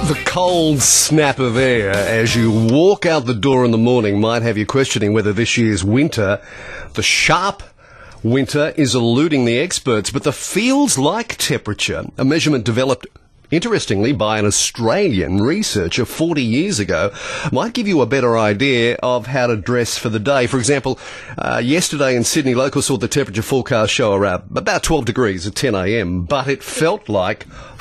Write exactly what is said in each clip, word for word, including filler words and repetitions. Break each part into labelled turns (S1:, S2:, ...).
S1: The cold snap of air as you walk out the door in the morning might have you questioning whether this year's winter, the sharp winter, is eluding the experts. But the feels-like temperature, a measurement developed, interestingly, by an Australian researcher forty years ago, might give you a better idea of how to dress for the day. For example, uh, yesterday in Sydney, locals saw the temperature forecast show around about twelve degrees at ten a m, but it felt like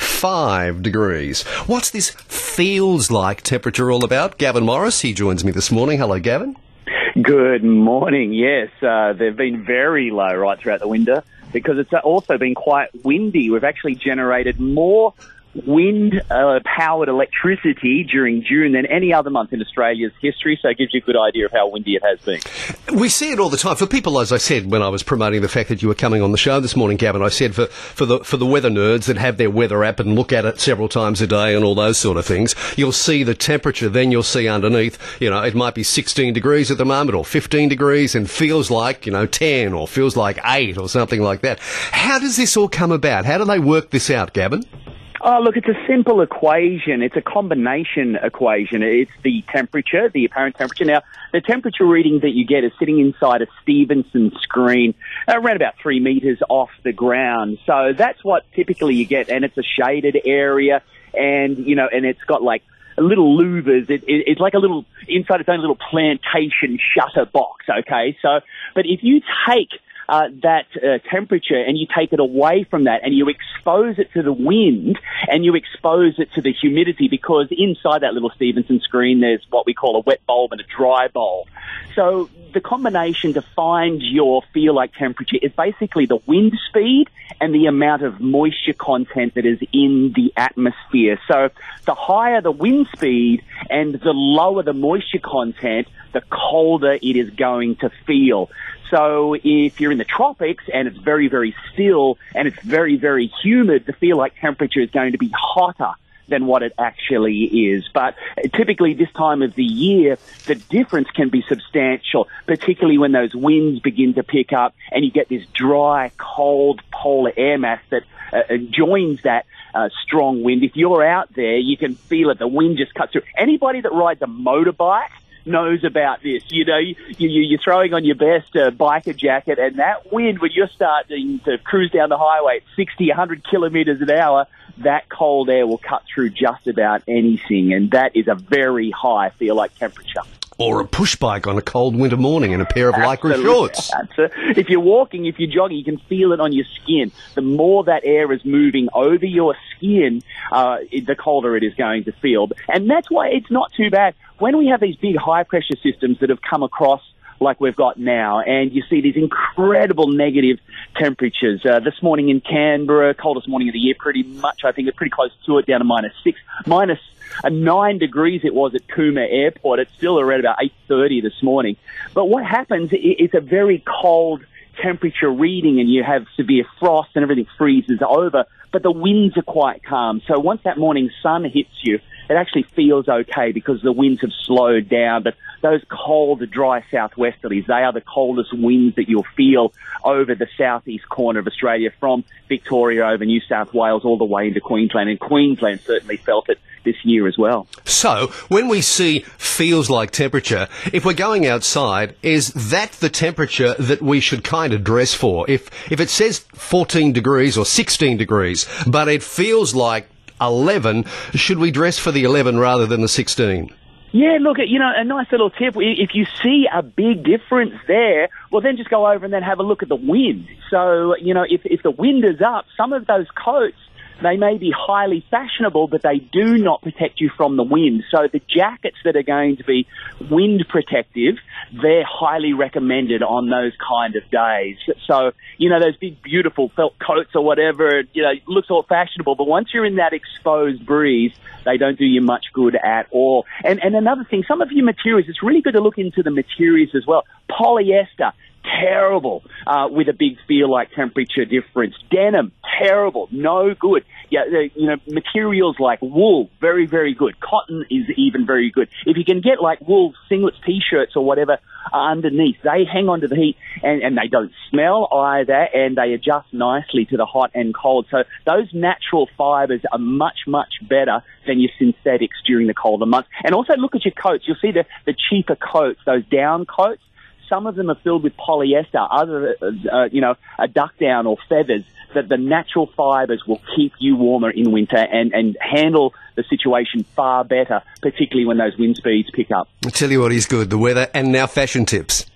S1: five degrees. What's this feels-like temperature all about? Gavin Morris, he joins me this morning. Hello, Gavin.
S2: Good morning. Yes, uh, they've been very low right throughout the winter because it's also been quite windy. We've actually generated more wind-powered uh, electricity during June than any other month in Australia's history, so it gives you a good idea of how windy it has been.
S1: We see it all the time. For people, as I said, when I was promoting the fact that you were coming on the show this morning, Gavin, I said for, for the for the weather nerds that have their weather app and look at it several times a day and all those sort of things, you'll see the temperature, then you'll see underneath, you know, it might be sixteen degrees at the moment or fifteen degrees and feels like, you know, ten or feels like eight or something like that. How does this all come about? How do they work this out, Gavin?
S2: Oh, look, it's a simple equation. It's a combination equation. It's the temperature, the apparent temperature. Now, the temperature reading that you get is sitting inside a Stephenson screen around about three metres off the ground. So that's what typically you get, and it's a shaded area, and, you know, and it's got like little louvers. It, it, it's like a little, inside its own little plantation shutter box, okay? So, but if you take Uh, that uh, temperature and you take it away from that and you expose it to the wind and you expose it to the humidity, because inside that little Stephenson screen there's what we call a wet bulb and a dry bulb. So the combination to find your feel-like temperature is basically the wind speed and the amount of moisture content that is in the atmosphere. So the higher the wind speed and the lower the moisture content, the colder it is going to feel. So if you're in the tropics and it's very, very still and it's very, very humid, the feel-like temperature is going to be hotter than what it actually is. But typically this time of the year, the difference can be substantial, particularly when those winds begin to pick up and you get this dry, cold polar air mass that uh, joins that uh, strong wind. If you're out there, you can feel it. The wind just cuts through. Anybody that rides a motorbike knows about this. You know, you, you, you're throwing on your best uh, biker jacket, and that wind, when you're starting to cruise down the highway at sixty, one hundred kilometres an hour, that cold air will cut through just about anything, and that is a very high feel-like temperature.
S1: Or a push bike on a cold winter morning in a pair of lycra shorts.
S2: Absolutely. If you're walking, if you're jogging, you can feel it on your skin. The more that air is moving over your skin, uh, the colder it is going to feel. And that's why it's not too bad. When we have these big high-pressure systems that have come across like we've got now, and you see these incredible negative temperatures. Uh, this morning in Canberra, coldest morning of the year, pretty much, I think, it's pretty close to it, down to minus six. Minus uh, nine degrees it was at Cooma Airport. It's still around about eight thirty this morning. But what happens, it's a very cold temperature reading, and you have severe frost and everything freezes over, but the winds are quite calm. So once that morning sun hits you, it actually feels okay because the winds have slowed down. But those cold, dry southwesterlies, they are the coldest winds that you'll feel over the southeast corner of Australia, from Victoria over New South Wales all the way into Queensland. And Queensland certainly felt it this year as well.
S1: So when we see feels like temperature, if we're going outside, is that the temperature that we should kind of dress for? If, if it says fourteen degrees or sixteen degrees, but it feels like eleven, should we dress for the eleven rather than the sixteen?
S2: Yeah, look, you know, a nice little tip. If you see a big difference there, well, then just go over and then have a look at the wind. So, you know, if, if the wind is up, some of those coats, they may be highly fashionable, but they do not protect you from the wind. So the jackets that are going to be wind protective, they're highly recommended on those kind of days. So, you know, those big, beautiful felt coats or whatever, you know, it looks all fashionable, but once you're in that exposed breeze, they don't do you much good at all. And, and another thing, some of your materials, it's really good to look into the materials as well. Polyester, terrible uh, with a big feel-like temperature difference. Denim, terrible, no good. Yeah, the, you know, materials like wool, very, very good. Cotton is even very good. If you can get like wool singlets, t-shirts or whatever underneath, they hang on to the heat and, and they don't smell either, and they adjust nicely to the hot and cold. So those natural fibres are much, much better than your synthetics during the colder months. And also look at your coats. You'll see the, the cheaper coats, those down coats. Some of them are filled with polyester, other, uh, you know, a duck down or feathers, that the natural fibres will keep you warmer in winter and, and handle the situation far better, particularly when those wind speeds pick up.
S1: I'll tell you what is good, the weather and now fashion tips.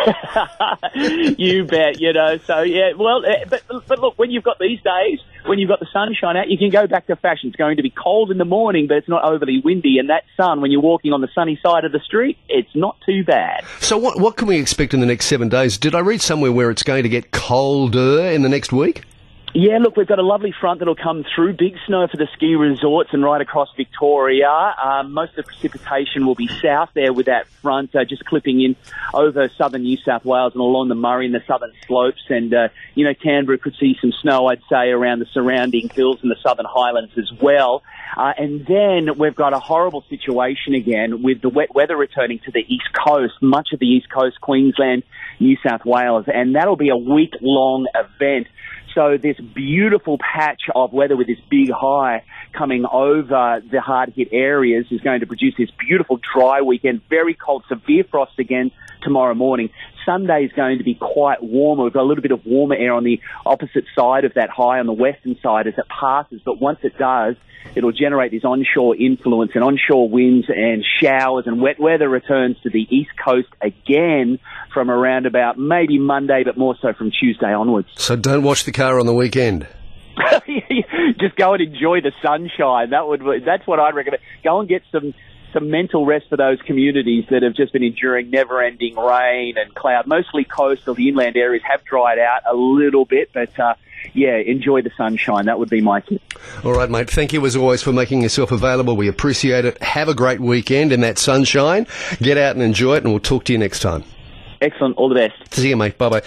S2: You bet, you know, so yeah, well, uh, but, but look, when you've got these days, when you've got the sunshine out, you can go back to fashion. It's going to be cold in the morning, but it's not overly windy, and that sun, when you're walking on the sunny side of the street, it's not too bad.
S1: So what, what can we expect in the next seven days? Did I read somewhere where it's going to get colder in the next week?
S2: Yeah, look, we've got a lovely front that'll come through. Big snow for the ski resorts and right across Victoria. Um, most of the precipitation will be south there with that front, uh, just clipping in over southern New South Wales and along the Murray and the southern slopes. And, uh, you know, Canberra could see some snow, I'd say, around the surrounding hills and the southern highlands as well. Uh, and then we've got a horrible situation again with the wet weather returning to the east coast, much of the east coast, Queensland, New South Wales. And that'll be a week-long event. So this beautiful patch of weather with this big high coming over the hard-hit areas is going to produce this beautiful dry weekend, very cold, severe frost again tomorrow morning. Sunday is going to be quite warm. We've got a little bit of warmer air on the opposite side of that high on the western side as it passes, but once it does, it'll generate this onshore influence, and onshore winds and showers, and wet weather returns to the east coast again from around about maybe Monday, but more so from Tuesday onwards.
S1: So don't wash the car on the weekend.
S2: Just go and enjoy the sunshine. That would that's what I'd recommend. Go and get some some mental rest for those communities that have just been enduring never-ending rain and cloud. Mostly coastal, the inland areas have dried out a little bit, but uh, yeah, enjoy the sunshine. That would be my tip.
S1: All right, mate. Thank you as always for making yourself available. We appreciate it. Have a great weekend in that sunshine. Get out and enjoy it, and we'll talk to you next time.
S2: Excellent. All the best.
S1: See you, mate. Bye-bye.